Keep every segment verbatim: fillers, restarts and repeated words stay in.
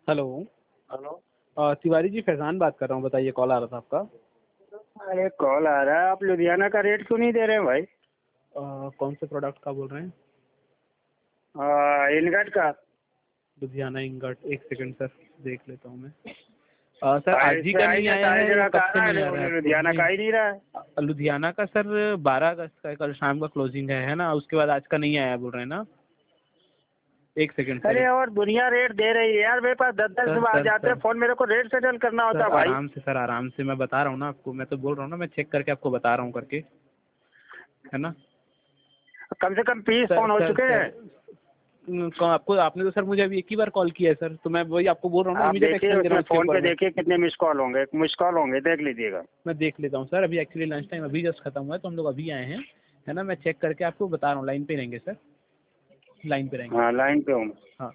Hello. Hello. अ, तिवारी जी, फैज़ान बात कर रहा हूँ। बताइए, कॉल आ रहा था आपका। अरे कॉल आ रहा है, आप लुधियाना का रेट क्यों नहीं दे रहे हैं भाई? अ, कौन से प्रोडक्ट का बोल रहे हैं? आ, इनगट का। लुधियाना इंगट, एक सेकंड सर, देख लेता हूँ मैं। अ, सर सारे आज ही इस पे का आई नहीं है, आया सारी है या जगह कब कहा से रहा नहीं आ रहा है है, आपको? लुधियाना का नहीं, ही नहीं रहा है। अ, लुधियाना का सर बारह अगस्त का है, कल शाम का क्लोजिंग है है ना? उसके बाद आज का नहीं आया बोल रहे हैं ना? एक सेकंड सर। अरे और दुनिया रेट दे रही है यार, मेरे पास दस दस सर आ सर जाते हैं सर फोन, मेरे को रेट सेटल करना होता सर है भाई। आराम से, सर आराम से, मैं बता रहा हूँ ना आपको। मैं तो बोल रहा हूँ ना, मैं चेक करके आपको बता रहा हूँ करके, है ना? कम से कम तीस सर फोन हो सर चुके सर हैं। न- को- आपको आपने तो सर मुझे अभी एक ही बार कॉल किया है सर, तो मैं वही आपको बोल रहा हूँ ना, आप इमीडिएट देखिए एक्शन दे रहा उसमें हूँ उसके फोन ऊपर पे, मैं। देखिए कितने मिस कॉल होंगे, मिस कॉल होंगे, देख लीजिएगा। मैं देख लेता हूँ सर। अभी एक्चुअली लंच टाइम अभी जस्ट खत्म हुआ है, तो हम लोग अभी आए हैं, है ना? मैं चेक करके आपको बता रहा हूँ। लाइन पे रहेंगे सर, लाइन पे रहेंगे। हाँ लाइन पे हूँ। हाँ।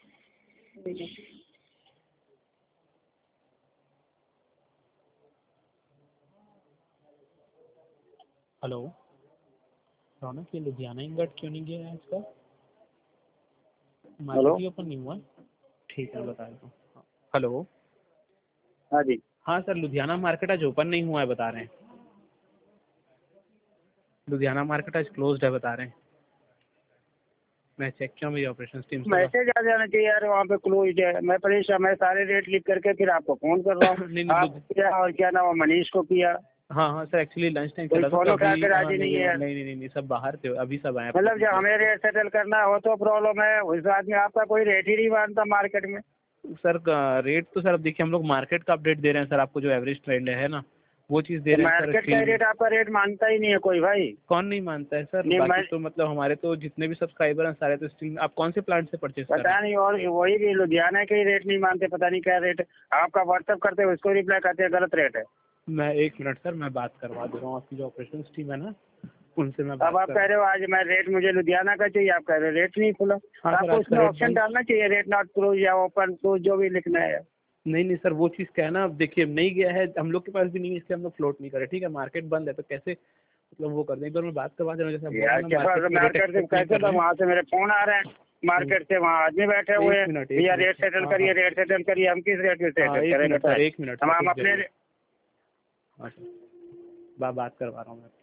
हेलो रौनक, ये लुधियाना इंगट क्यों नहीं गया है आज का? हेलो। मार्केट ही ओपन नहीं हुआ है? ठीक है, बता देता हूँ। हाँ। हेलो। हाँ जी। हाँ सर, लुधियाना मार्केट आज ओपन नहीं हुआ है बता रहे हैं। लुधियाना मार्केट आज क्लोज्ड है बता रहे हैं। मैं चेक किया मेरी ऑपरेशन टीम से बात। मैसेज आ जाना चाहिए यार, वहाँ पे क्लोज है। मैं परेशान, मैं सारे रेट लिख करके फिर आपको फोन कर रहा हूँ। नहीं नहीं आप लुधि- किया और क्या नाम है, मनीष को किया। हाँ हाँ सर, एक्चुअली लंच टाइम कोई चला था फोन तो उठा अभी। के हाँ राजी नहीं नहीं है नहीं यार। नहीं नहीं नहीं नहीं, सब बाहर थे, अभी सब आए मतलब जब अपने। हमें रेट सेटल करना हो तो प्रॉब्लम है, उस आदमी आपका कोई रेट ही नहीं मानता मार्केट में। सर रेट तो सर अब देखिए, हम लोग मार्केट का अपडेट दे रहे हैं सर आपको, जो एवरेज ट्रेंड है ना, वो चीज़ दे तो रहे हैं सर मार्केट का स्टील में। रेट आपका रेट मानता ही नहीं है कोई भाई। कौन नहीं मानता है सर? नहीं बाकी मैं तो मतलब हमारे तो जितने भी सब्सक्राइबर हैं सारे तो स्टील में। आप कौन से प्लांट से परचेज कर रहे पता हैं? नहीं, और वही भी लुधियाना के ही रेट नहीं मानते, पता नहीं क्या रेट। आपका व्हाट्सअप करते हैं, उसको रिप्लाई करते हैं गलत रेट है। मैं एक मिनट सर, मैं बात करवा दे रहा हूँ। आपकी जो ऑपरेशन टीम है ना, उनसे मैं अब बात आप कर कह रहा हूँ। रहे हो आज मैं रेट मुझे लुधियाना का चाहिए, आप कह रहे हो रेट नहीं खुला। हाँ सर, आपको आज का उसमें रेट ऑप्शन बंद। डालना चाहिए, रेट नॉट क्लोज या ओपन क्लोज, जो भी लिखना है। नहीं नहीं सर, वो चीज़ क्या है ना, अब देखिए नहीं गया है, हम लोग के पास भी नहीं है, इसलिए हम लोग फ्लोट नहीं कर रहे। ठीक है, मार्केट बंद है तो कैसे मतलब वो कर दें? एक बार मैं बात करवा दे रहा हूँ, जैसे आप बोल रहे यार हैं ना, क्या मार्केट के रेट मार्केट से एक्सेप्ट नहीं कैसे कर तो रहे हैं। वहाँ से मेरे फोन आ रहे हैं, मार्केट से वहाँ आदमी बैठे हुए एक हैं, मिनट एक भैया मिनट रेट सर। सेटल हाँ करिए, हाँ रेट सेटल करिए। हम किस रेट में हाँ, सेटल एक करें मिनट सर, बताएं? एक मिनट हम सर, हम रुक अपने। जाइए। हाँ सर, बा, बात करवा रहा हूँ मैं।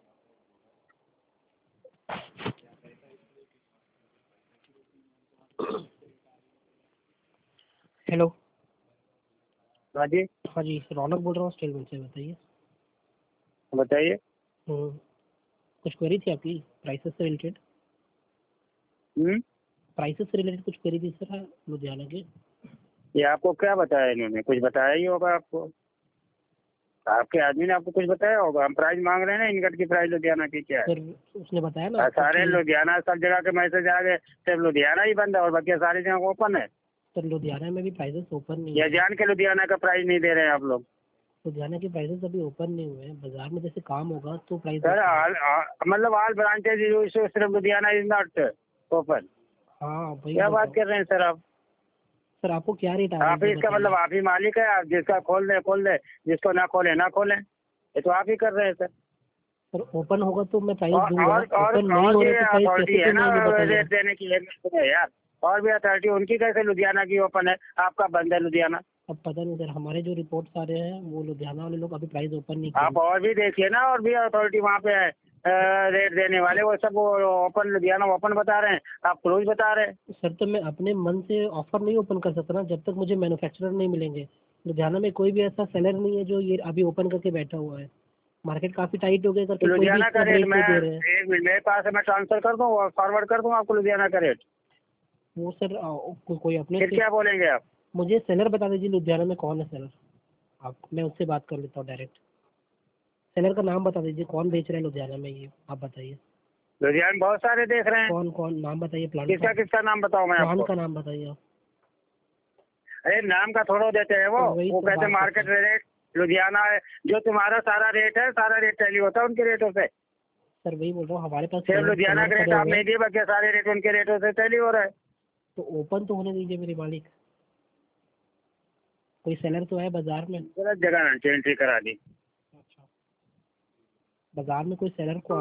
हेलो। हाँ जी हाँ जी, रौनक बोल रहा हूँ स्टील मिल से। बताइए। बताइए। हम्म, कुछ क्वेरी थी आपकी प्राइसेस से रिलेटेड? हम्म। प्राइसेस से रिलेटेड कुछ क्वेरी थी सर लुधियाना के। ये आपको क्या बताया इन्होंने? कुछ बताया ही होगा आपको, आपके आदमी ने आपको कुछ बताया होगा। हम प्राइस मांग रहे हैं ना, इनकट की प्राइस लुधियाना की क्या है? सर उसने बताया ना और आपको सारे कि लुधियाना, सब जगह के मैसेज आ गए, सिर्फ लुधियाना ही बंद है और बाकी सारी जगह ओपन है। सर लुधियाना में भी प्राइसेस ओपन नहीं या हुए हैं। जान के लुधियाना का प्राइस नहीं दे रहे हैं आप लोग? लुधियाना के प्राइसेस अभी ओपन नहीं हुए हैं, बाजार में जैसे काम होगा तो प्राइस सर ओपन होगा। ऑल आ- मतलब ऑल ब्रांचेज, सिर्फ लुधियाना इज नॉट ओपन। हाँ वही क्या बोल रहा बात हूँ। कर रहे हैं सर आप? सर आपको क्या रेट आ रहा है आप ये ही इसका मतलब बताइए। आप ही मालिक है, आप जिसका खोल दे खोल दे, जिसको ना खोले ना खोले, ये तो आप ही कर रहे हैं सर। सर ओपन होगा तो मैं प्राइस और दूंगा, और और ओपन नहीं और हो भी रहा तो प्राइस अथॉरिटी कैसे है दूंगा ना ये बताइए। रेट देने की, एक मिनट है यार। और भी अथॉरिटी, उनकी कैसे लुधियाना की ओपन है, आपका बंद है लुधियाना? अब पता नहीं सर, हमारे जो रिपोर्ट्स आ रहे हैं वो लुधियाना वाले लोग अभी प्राइस ओपन नहीं किए आप और भी देखिए ना, और भी अथॉरिटी वहाँ पे है रेट देने वाले, वो सब ओपन, लुधियाना ओपन बता रहे हैं, आप क्लोज बता रहे हैं। सर। तो मैं अपने मन से ऑफर नहीं ओपन कर सकता ना, जब तक मुझे मैन्युफैक्चरर नहीं मिलेंगे। लुधियाना में कोई भी ऐसा सेलर नहीं है जो ये अभी ओपन करके बैठा हुआ है। मार्केट काफ़ी टाइट हो गया तो करके कोई भी लुधियाना का इसका रेट रेट मैं, नहीं दे रहे हैं। एक मिनट मेरे पास है, मैं ट्रांसफर कर दूँ और फॉरवर्ड कर दूँ आपको लुधियाना का रेट? वो सर आ, को, कोई अपने फिर से क्या बोलेंगे आप? मुझे सेलर बता दीजिए लुधियाना में कौन है सेलर। आप, मैं उससे बात कर लेता हूँ डायरेक्ट। सेलर का नाम बता दीजिए, कौन बेच रहा है लुधियाना में ये आप बताइए। लुधियाना में बहुत सारे देख रहे हैं। कौन कौन, नाम बताइए प्लांट का। किसका किसका नाम बताऊँ मैं प्लांट आपको? का नाम बताइए आप। अरे नाम का थोड़ा देते हैं वो तो वही वो तो कहते हैं बात मार्केट करते हैं। रेट लुधियाना है। जो तुम्हारा सारा रेट है, सारा रेट टैली होता है उनके रेटों से। सर वही बोल रहा हूँ, हमारे पास सिर्फ सेलर लुधियाना सेलर का रेट पड़े आप हुए हैं। नहीं दिए, बाकी सारे रेट उनके रेटों से टैली हो रहा है। तो ओपन तो होने दीजिए मेरे मालिक। कोई सेलर तो है बाजार में। गलत जगह एंट्री करा दी। अच्छा, बाजार में कोई सेलर को